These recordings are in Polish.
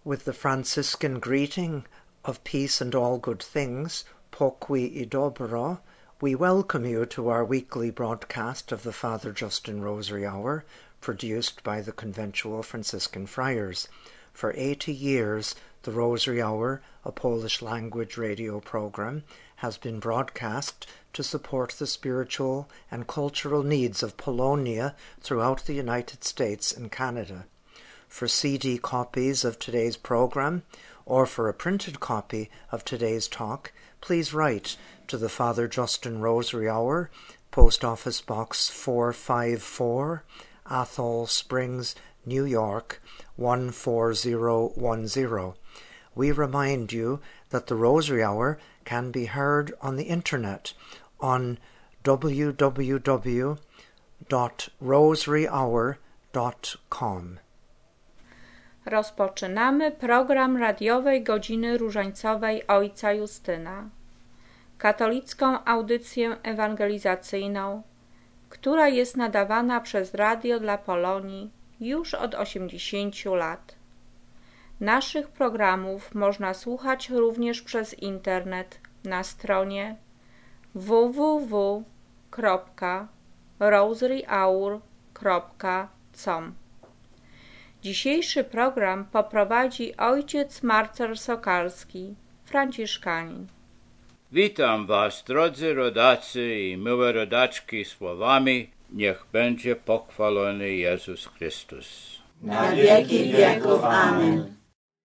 With the Franciscan greeting of peace and all good things, pokój i dobro, we welcome you to our weekly broadcast of the Father Justin Rosary Hour, produced by the Conventual Franciscan Friars. For 80 years, the Rosary Hour, a Polish-language radio program, has been broadcast to support the spiritual and cultural needs of Polonia throughout the United States and Canada. For CD copies of today's program, or for a printed copy of today's talk, please write to the Father Justin Rosary Hour, Post Office Box 454, Athol Springs, New York 14010. We remind you that the Rosary Hour can be heard on the internet on www.rosaryhour.com. Rozpoczynamy program radiowej godziny różańcowej Ojca Justyna, katolicką audycję ewangelizacyjną, która jest nadawana przez Radio dla Polonii już od 80 lat. Naszych programów można słuchać również przez internet na stronie www.rosaryhour.com. Dzisiejszy program poprowadzi ojciec Marcel Sokalski, franciszkanin. Witam was, drodzy rodacy i miłe rodaczki, słowami: niech będzie pochwalony Jezus Chrystus. Na wieki wieków. Amen.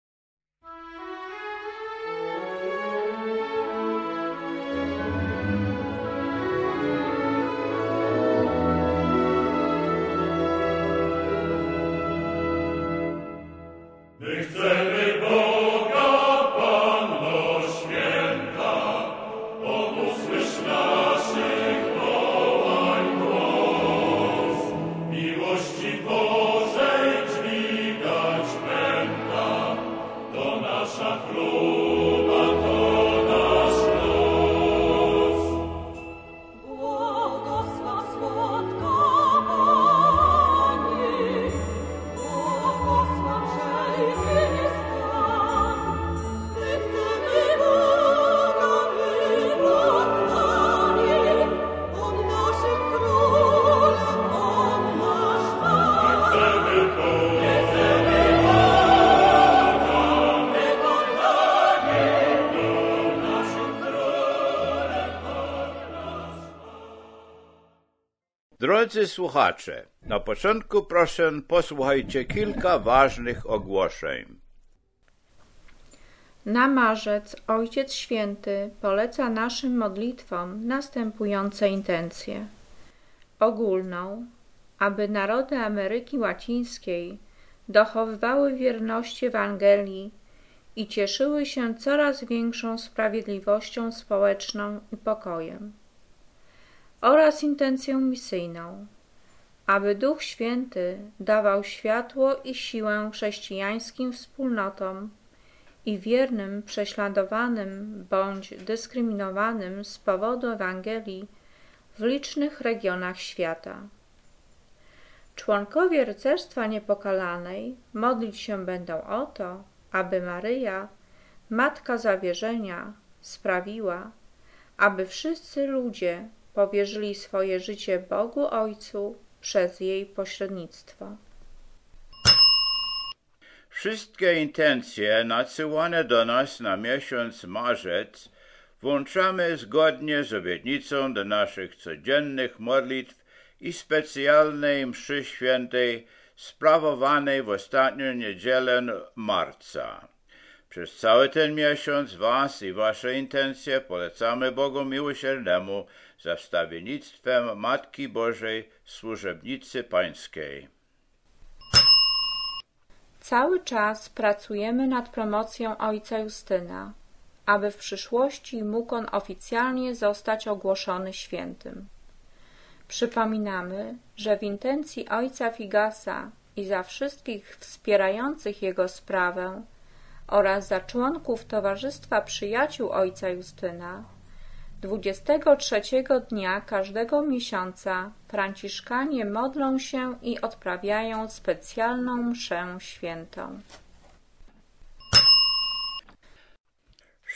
Drodzy słuchacze, na początku proszę posłuchajcie kilka ważnych ogłoszeń. Na marzec Ojciec Święty poleca naszym modlitwom następujące intencje. Ogólną, aby narody Ameryki Łacińskiej dochowywały wierności Ewangelii i cieszyły się coraz większą sprawiedliwością społeczną i pokojem. Oraz intencją misyjną, aby Duch Święty dawał światło i siłę chrześcijańskim wspólnotom i wiernym prześladowanym bądź dyskryminowanym z powodu Ewangelii w licznych regionach świata. Członkowie Rycerstwa Niepokalanej modlić się będą o to, aby Maryja, Matka Zawierzenia, sprawiła, aby wszyscy ludzie powierzyli swoje życie Bogu Ojcu przez jej pośrednictwo. Wszystkie intencje nadsyłane do nas na miesiąc marzec włączamy zgodnie z obietnicą do naszych codziennych modlitw i specjalnej mszy świętej sprawowanej w ostatnią niedzielę marca. Przez cały ten miesiąc was i wasze intencje polecamy Bogu Miłosiernemu za wstawiennictwem Matki Bożej, służebnicy Pańskiej. Cały czas pracujemy nad promocją Ojca Justyna, aby w przyszłości mógł on oficjalnie zostać ogłoszony świętym. Przypominamy, że w intencji Ojca Figasa i za wszystkich wspierających jego sprawę oraz za członków Towarzystwa Przyjaciół Ojca Justyna 23 dnia każdego miesiąca franciszkanie modlą się i odprawiają specjalną mszę świętą.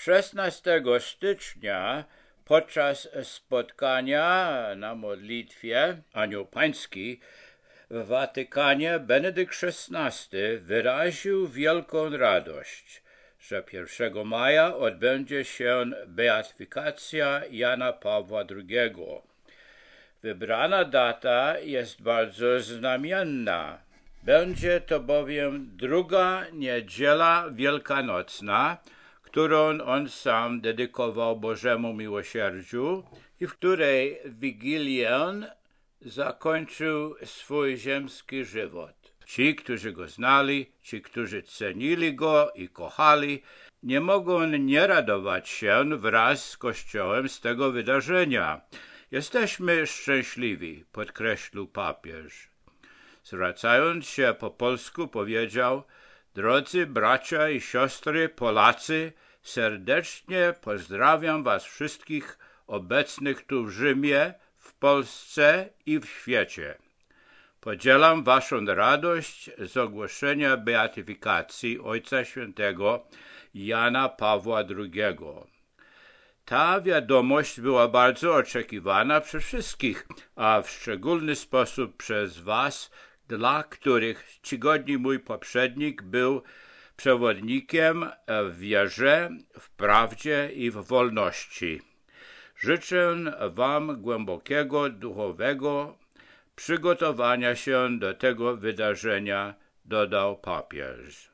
16 stycznia podczas spotkania na modlitwie Anioł Pański w Watykanie Benedykt XVI wyraził wielką radość, że 1 maja odbędzie się beatyfikacja Jana Pawła II. Wybrana data jest bardzo znamienna. Będzie to bowiem druga niedziela wielkanocna, którą on sam dedykował Bożemu miłosierdziu i w której Wigilię zakończył swój ziemski żywot. Ci, którzy go znali, ci, którzy cenili go i kochali, nie mogą nie radować się wraz z Kościołem z tego wydarzenia. Jesteśmy szczęśliwi, podkreślił papież. Zwracając się po polsku powiedział: drodzy bracia i siostry Polacy, serdecznie pozdrawiam was wszystkich obecnych tu w Rzymie, w Polsce i w świecie. Podzielam waszą radość z ogłoszenia beatyfikacji Ojca Świętego Jana Pawła II. Ta wiadomość była bardzo oczekiwana przez wszystkich, a w szczególny sposób przez was, dla których czcigodny mój poprzednik był przewodnikiem w wierze, w prawdzie i w wolności. Życzę wam głębokiego duchowego przygotowania się do tego wydarzenia, dodał papież.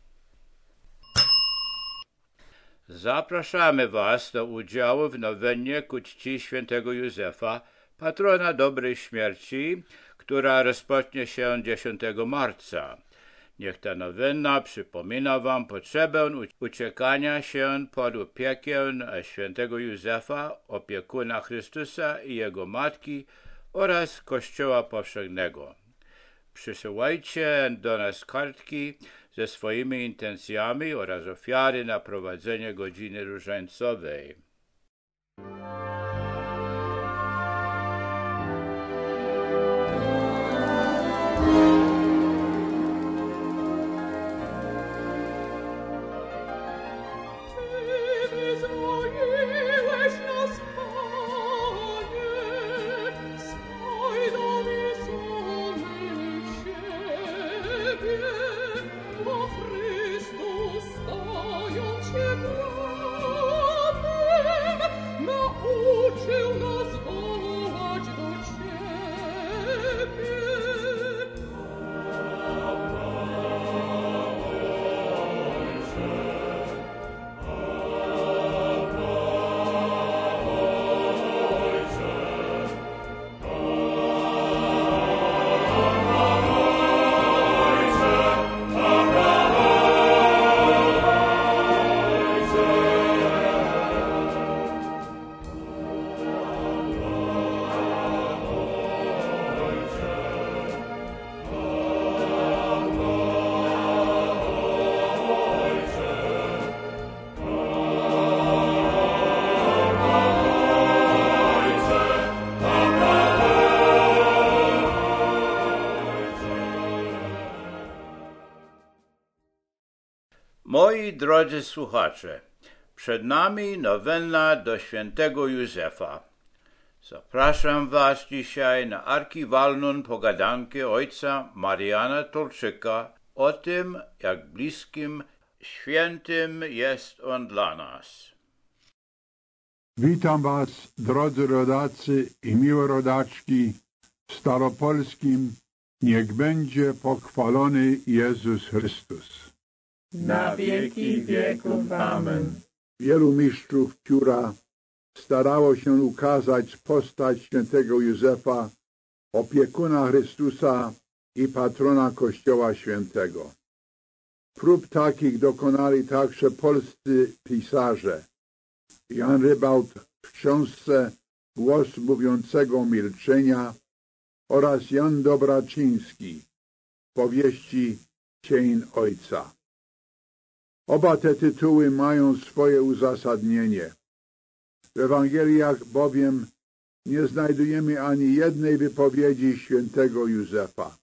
Zapraszamy was do udziału w nowennie ku czci świętego Józefa, patrona dobrej śmierci, która rozpocznie się 10 marca. Niech ta nowenna przypomina wam potrzebę uciekania się pod opiekę świętego Józefa, opiekuna Chrystusa i jego matki oraz Kościoła powszechnego. Przysyłajcie do nas kartki ze swoimi intencjami oraz ofiary na prowadzenie godziny różańcowej. Moi drodzy słuchacze, przed nami nowenna do świętego Józefa. Zapraszam was dzisiaj na archiwalną pogadankę ojca Mariana Tolczyka o tym, jak bliskim świętym jest on dla nas. Witam was, drodzy rodacy i miłe rodaczki, w staropolskim niech będzie pochwalony Jezus Chrystus. Na wieki wieków. Amen. Wielu mistrzów pióra starało się ukazać postać świętego Józefa, opiekuna Chrystusa i patrona Kościoła Świętego. Prób takich dokonali także polscy pisarze. Jan Rybałt w książce Głos mówiącego milczenia oraz Jan Dobraczyński w powieści Cień Ojca. Oba te tytuły mają swoje uzasadnienie. W Ewangeliach bowiem nie znajdujemy ani jednej wypowiedzi świętego Józefa.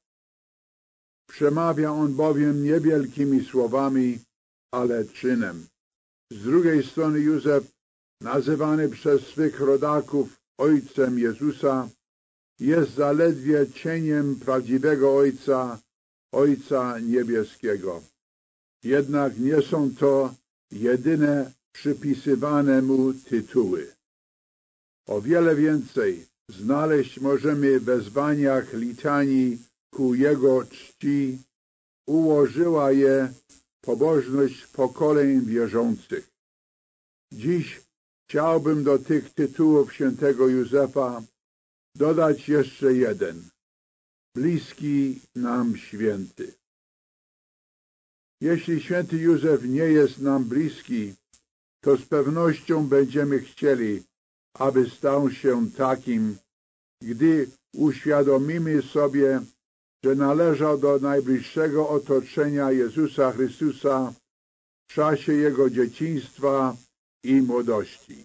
Przemawia on bowiem nie wielkimi słowami, ale czynem. Z drugiej strony Józef, nazywany przez swych rodaków ojcem Jezusa, jest zaledwie cieniem prawdziwego Ojca, Ojca Niebieskiego. Jednak nie są to jedyne przypisywane mu tytuły. O wiele więcej znaleźć możemy w wezwaniach litanii ku jego czci. Ułożyła je pobożność pokoleń wierzących. Dziś chciałbym do tych tytułów świętego Józefa dodać jeszcze jeden. Bliski nam święty. Jeśli święty Józef nie jest nam bliski, to z pewnością będziemy chcieli, aby stał się takim, gdy uświadomimy sobie, że należał do najbliższego otoczenia Jezusa Chrystusa w czasie jego dzieciństwa i młodości.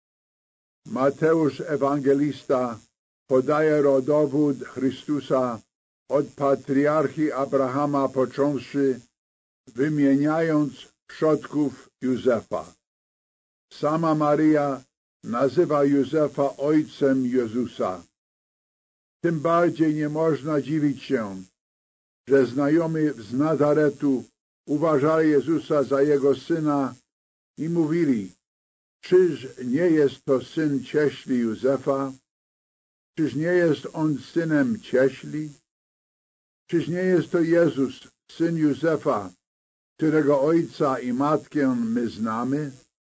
Mateusz Ewangelista podaje rodowód Chrystusa od patriarchy Abrahama począwszy, wymieniając przodków Józefa. Sama Maryja nazywa Józefa ojcem Jezusa. Tym bardziej nie można dziwić się, że znajomi z Nazaretu uważali Jezusa za jego syna i mówili, czyż nie jest to syn cieśli Józefa? Czyż nie jest on synem cieśli? Czyż nie jest to Jezus, syn Józefa, którego ojca i matkę my znamy?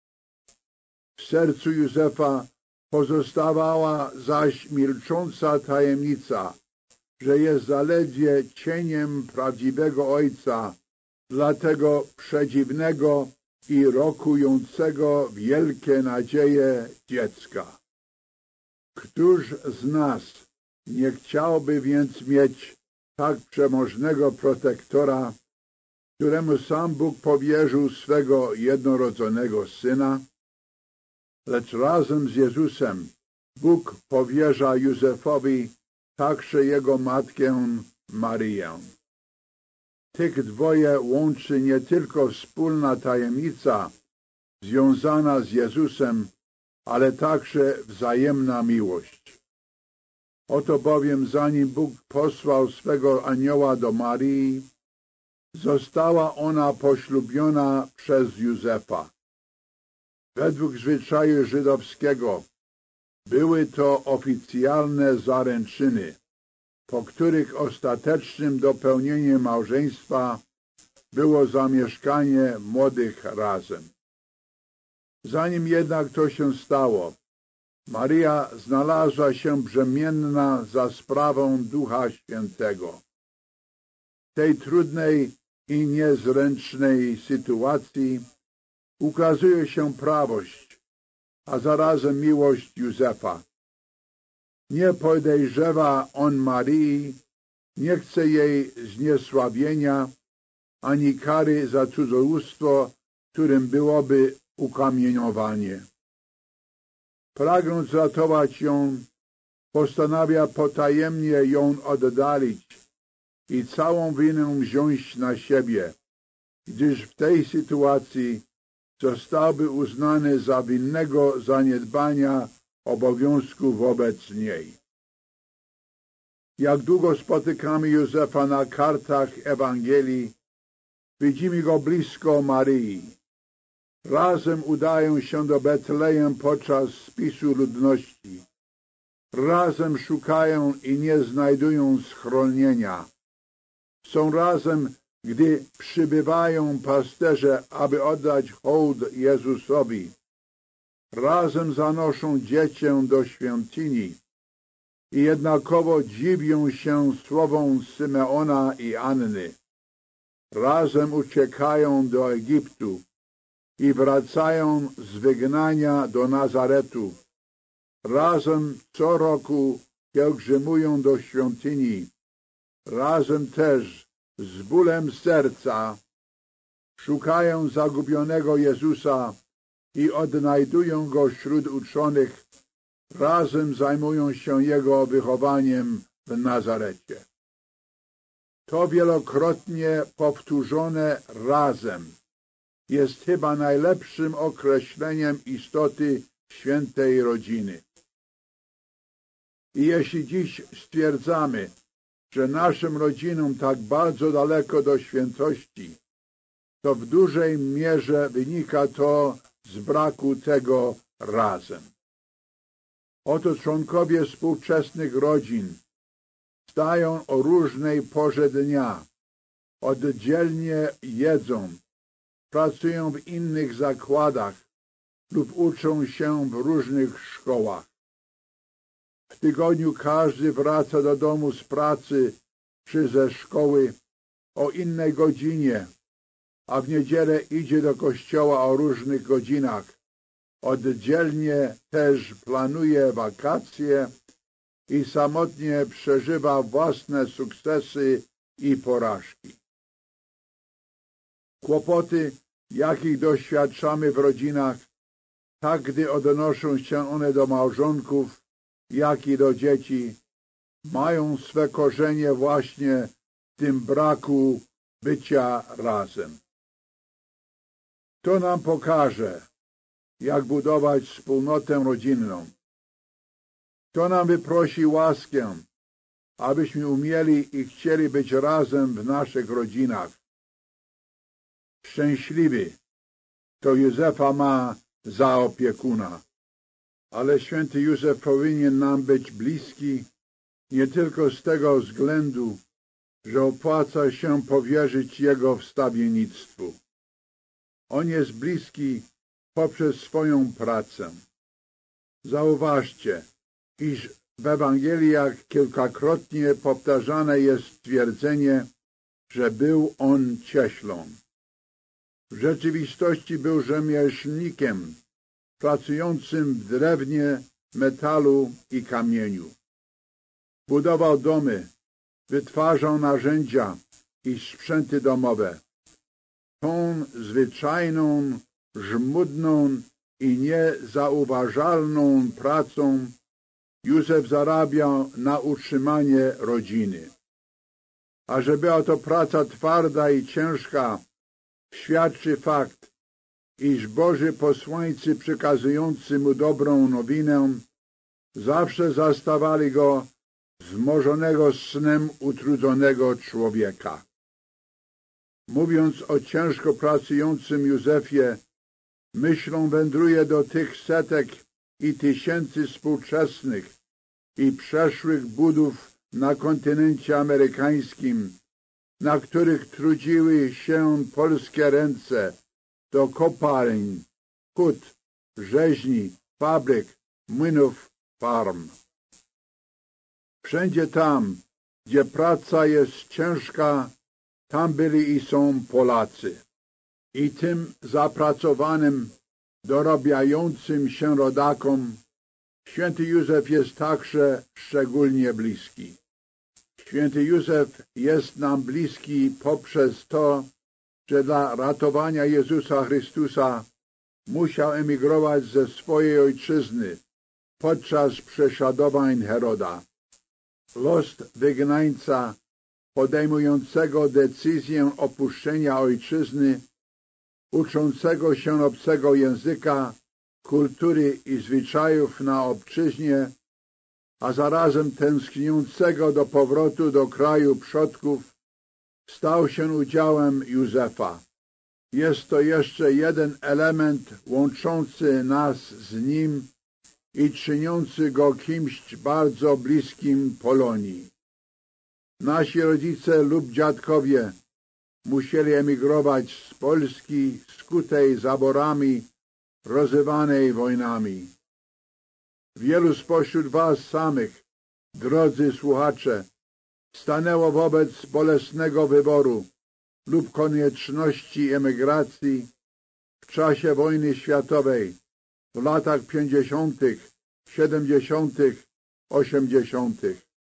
W sercu Józefa pozostawała zaś milcząca tajemnica, że jest zaledwie cieniem prawdziwego ojca, dla tego przedziwnego i rokującego wielkie nadzieje dziecka. Któż z nas nie chciałby więc mieć tak przemożnego protektora, któremu sam Bóg powierzył swego jednorodzonego Syna? Lecz razem z Jezusem Bóg powierza Józefowi także jego matkę Maryję. Tych dwoje łączy nie tylko wspólna tajemnica związana z Jezusem, ale także wzajemna miłość. Oto bowiem zanim Bóg posłał swego anioła do Maryi, została ona poślubiona przez Józefa. Według zwyczaju żydowskiego były to oficjalne zaręczyny, po których ostatecznym dopełnieniem małżeństwa było zamieszkanie młodych razem. Zanim jednak to się stało, Maryja znalazła się brzemienna za sprawą Ducha Świętego. W tej trudnej i niezręcznej sytuacji ukazuje się prawość, a zarazem miłość Józefa. Nie podejrzewa on Maryi, nie chce jej zniesławienia, ani kary za cudzołóstwo, którym byłoby ukamienowanie. Pragnąc ratować ją, postanawia potajemnie ją oddalić i całą winę wziąć na siebie, gdyż w tej sytuacji zostałby uznany za winnego zaniedbania obowiązku wobec niej. Jak długo spotykamy Józefa na kartach Ewangelii, widzimy go blisko Maryi. Razem udają się do Betlejem podczas spisu ludności. Razem szukają i nie znajdują schronienia. Są razem, gdy przybywają pasterze, aby oddać hołd Jezusowi. Razem zanoszą dziecię do świątyni i jednakowo dziwią się słowom Symeona i Anny. Razem uciekają do Egiptu i wracają z wygnania do Nazaretu. Razem co roku pielgrzymują do świątyni. Razem też z bólem serca szukają zagubionego Jezusa i odnajdują go wśród uczonych. Razem zajmują się jego wychowaniem w Nazarecie. To wielokrotnie powtórzone razem jest chyba najlepszym określeniem istoty świętej rodziny. I jeśli dziś stwierdzamy, że naszym rodzinom tak bardzo daleko do świętości, to w dużej mierze wynika to z braku tego razem. Oto członkowie współczesnych rodzin stają o różnej porze dnia, oddzielnie jedzą, pracują w innych zakładach lub uczą się w różnych szkołach. W tygodniu każdy wraca do domu z pracy czy ze szkoły o innej godzinie, a w niedzielę idzie do kościoła o różnych godzinach. Oddzielnie też planuje wakacje i samotnie przeżywa własne sukcesy i porażki. Kłopoty, jakich doświadczamy w rodzinach, tak gdy odnoszą się one do małżonków, jak i do dzieci, mają swe korzenie właśnie w tym braku bycia razem. To nam pokaże, jak budować wspólnotę rodzinną. To nam wyprosi łaskę, abyśmy umieli i chcieli być razem w naszych rodzinach. Szczęśliwy, to Józefa ma za opiekuna. Ale święty Józef powinien nam być bliski nie tylko z tego względu, że opłaca się powierzyć jego wstawiennictwu. On jest bliski poprzez swoją pracę. Zauważcie, iż w Ewangeliach kilkakrotnie powtarzane jest stwierdzenie, że był on cieślą. W rzeczywistości był rzemieślnikiem, pracującym w drewnie, metalu i kamieniu. Budował domy, wytwarzał narzędzia i sprzęty domowe. Tą zwyczajną, żmudną i niezauważalną pracą Józef zarabiał na utrzymanie rodziny. A że była to praca twarda i ciężka, świadczy fakt, iż Boży posłańcy przekazujący mu dobrą nowinę zawsze zastawali go zmożonego snem utrudzonego człowieka. Mówiąc o ciężko pracującym Józefie, myślą wędruje do tych setek i tysięcy współczesnych i przeszłych budów na kontynencie amerykańskim, na których trudziły się polskie ręce, do kopalń, hut, rzeźni, fabryk, młynów, farm. Wszędzie tam, gdzie praca jest ciężka, tam byli i są Polacy. I tym zapracowanym, dorabiającym się rodakom święty Józef jest także szczególnie bliski. Święty Józef jest nam bliski poprzez to, że dla ratowania Jezusa Chrystusa musiał emigrować ze swojej ojczyzny podczas prześladowań Heroda. Los wygnańca podejmującego decyzję opuszczenia ojczyzny, uczącego się obcego języka, kultury i zwyczajów na obczyźnie, a zarazem tęskniącego do powrotu do kraju przodków, stał się udziałem Józefa. Jest to jeszcze jeden element łączący nas z nim i czyniący go kimś bardzo bliskim Polonii. Nasi rodzice lub dziadkowie musieli emigrować z Polski skutej zaborami, rozrywanej wojnami. Wielu spośród was samych, drodzy słuchacze, stanęło wobec bolesnego wyboru lub konieczności emigracji w czasie wojny światowej w latach 50., 70., 80.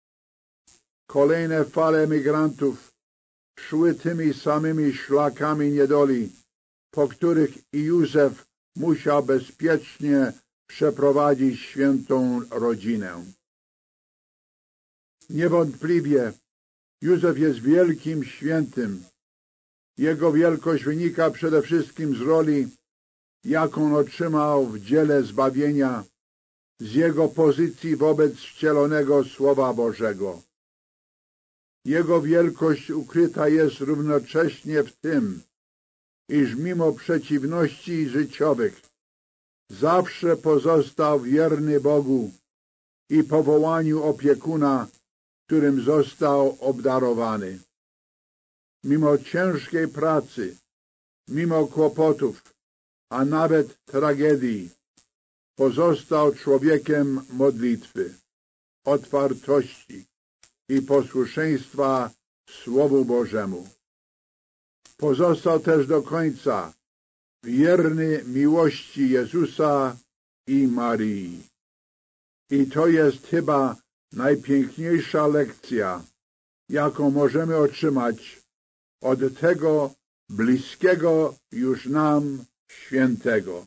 Kolejne fale emigrantów szły tymi samymi szlakami niedoli, po których i Józef musiał bezpiecznie przeprowadzić świętą rodzinę. Niewątpliwie Józef jest wielkim świętym, Jego wielkość wynika przede wszystkim z roli, jaką otrzymał w dziele zbawienia, z jego pozycji wobec wcielonego Słowa Bożego. Jego wielkość ukryta jest równocześnie w tym, iż mimo przeciwności życiowych zawsze pozostał wierny Bogu i powołaniu opiekuna, którym został obdarowany. Mimo ciężkiej pracy, mimo kłopotów, a nawet tragedii, pozostał człowiekiem modlitwy, otwartości i posłuszeństwa Słowu Bożemu. Pozostał też do końca wierny miłości Jezusa i Marii. I to jest chyba najpiękniejsza lekcja, jaką możemy otrzymać od tego bliskiego już nam świętego.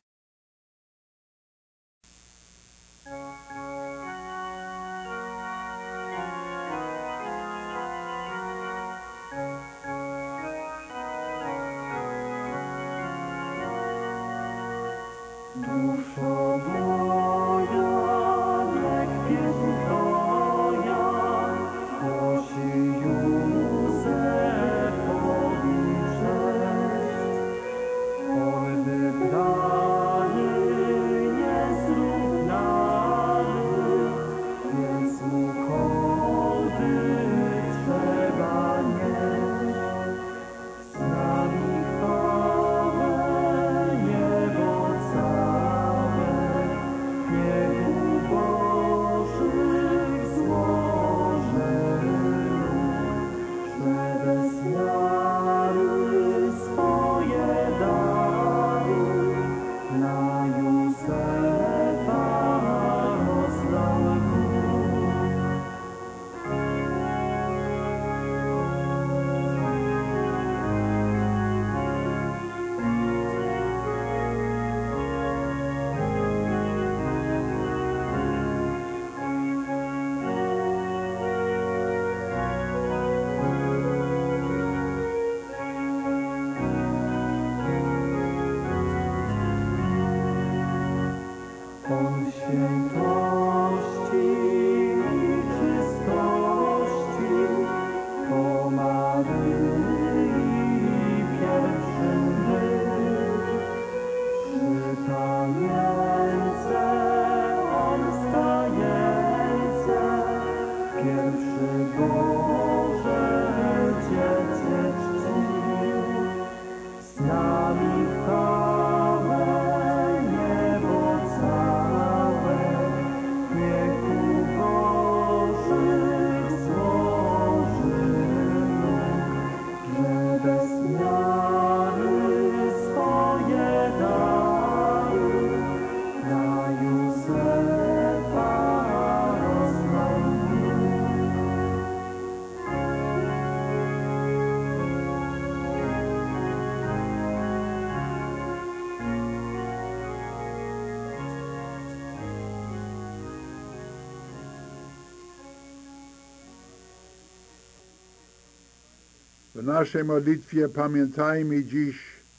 W naszej modlitwie pamiętajmy dziś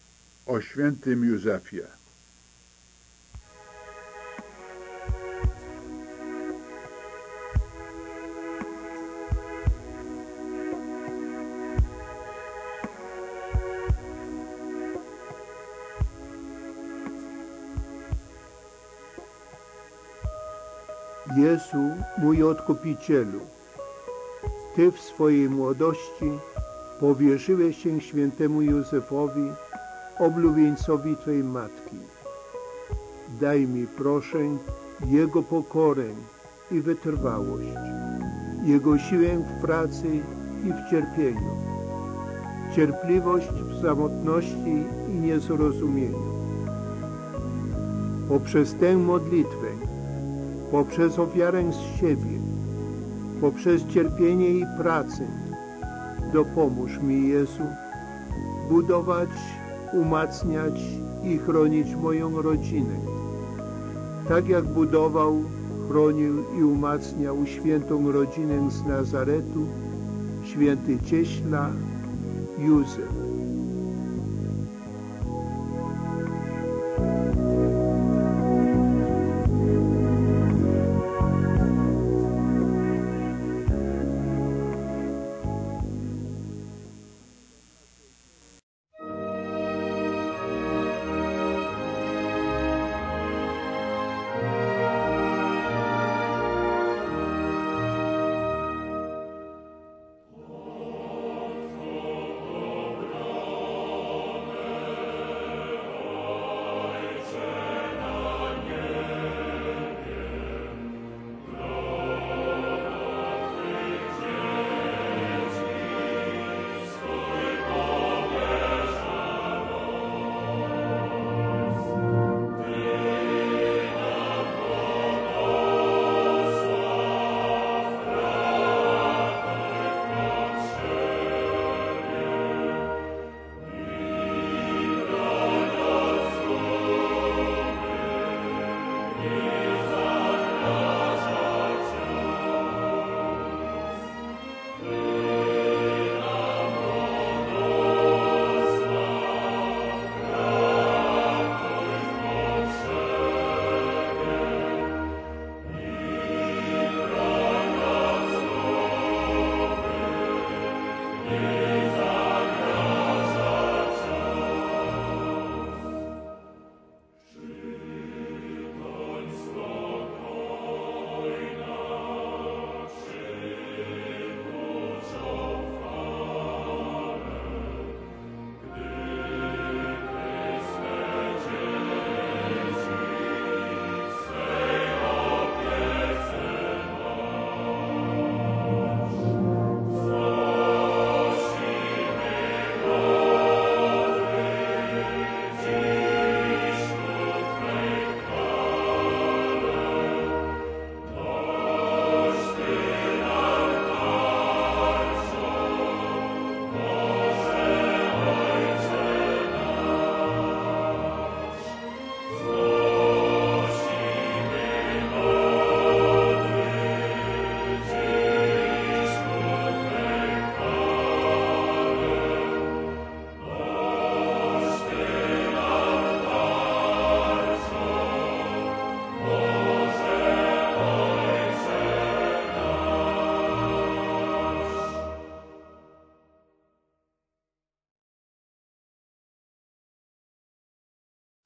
o świętym Józefie. Jezu, mój Odkupicielu, Ty w swojej młodości powierzyłeś się świętemu Józefowi, oblubieńcowi Twojej Matki. Daj mi, proszę, Jego pokorę i wytrwałość, Jego siłę w pracy i w cierpieniu, cierpliwość w samotności i niezrozumieniu. Poprzez tę modlitwę, poprzez ofiarę z siebie, poprzez cierpienie i pracę, dopomóż mi, Jezu, budować, umacniać i chronić moją rodzinę, tak jak budował, chronił i umacniał świętą rodzinę z Nazaretu, święty Cieśla, Józef.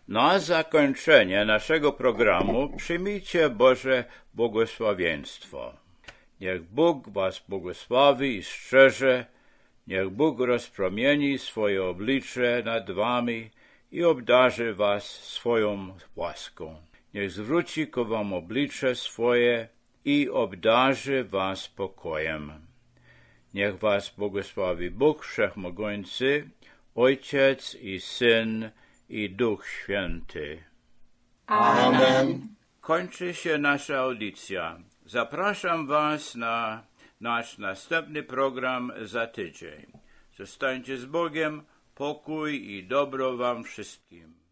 Na zakończenie naszego programu przyjmijcie Boże błogosławieństwo. Niech Bóg was błogosławi i strzeże, niech Bóg rozpromieni swoje oblicze nad wami i obdarzy was swoją łaską. Niech zwróci ku wam oblicze swoje i obdarzy was pokojem. Niech was błogosławi Bóg Wszechmogący, Ojciec i Syn i Duch Święty. Amen. Kończy się nasza audycja. Zapraszam was na nasz następny program za tydzień. Zostańcie z Bogiem, pokój i dobro wam wszystkim.